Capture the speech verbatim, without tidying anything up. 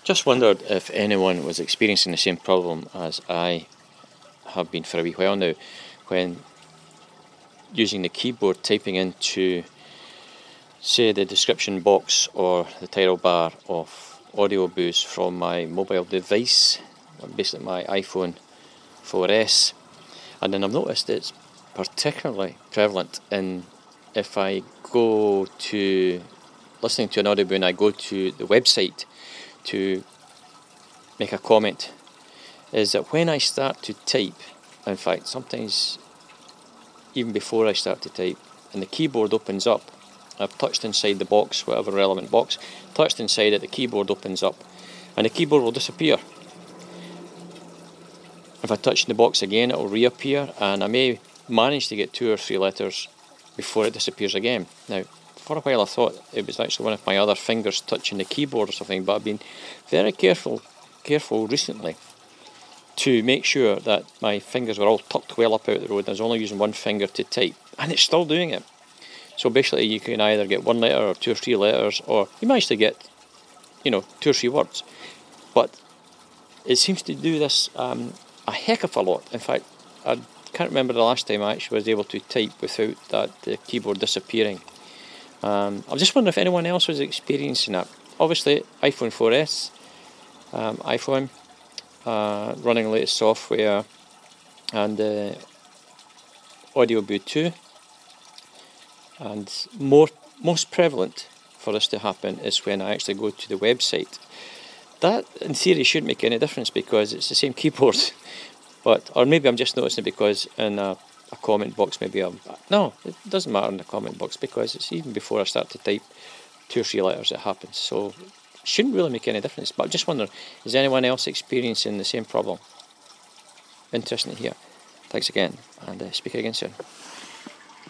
Just wondered if anyone was experiencing the same problem as I have been for a wee while now, when using the keyboard typing into, say, the description box or the title bar of Audio Boost from my mobile device, basically my iPhone four S, and then I've noticed it's particularly prevalent in if I go to listening to an audiobook and I go to the website to make a comment, is that when I start to type, in fact sometimes even before I start to type, and the keyboard opens up, I've touched inside the box, whatever relevant box, touched inside it, the keyboard opens up, and the keyboard will disappear. If I touch the box again, it will reappear, and I may manage to get two or three letters before it disappears again. Now, for a while I thought it was actually one of my other fingers touching the keyboard or something, but I've been very careful, careful recently to make sure that my fingers were all tucked well up out the road, and I was only using one finger to type, and it's still doing it. So basically you can either get one letter or two or three letters, or you manage to get, you know, two or three words. But it seems to do this um, a heck of a lot. In fact, I can't remember the last time I actually was able to type without that uh, keyboard disappearing. Um, I was just wondering if anyone else was experiencing that. Obviously, iPhone four S, um, iPhone, uh, running latest software, and uh, Audioboo two. And more, most prevalent for this to happen is when I actually go to the website. That, in theory, shouldn't make any difference because it's the same keyboard. But, or maybe I'm just noticing it because in a, a comment box, maybe I'm... No, it doesn't matter in the comment box because it's even before I start to type two or three letters it happens. So, it shouldn't really make any difference. But I'm just wondering, is anyone else experiencing the same problem? Interesting to hear. Thanks again, and uh, speak again soon.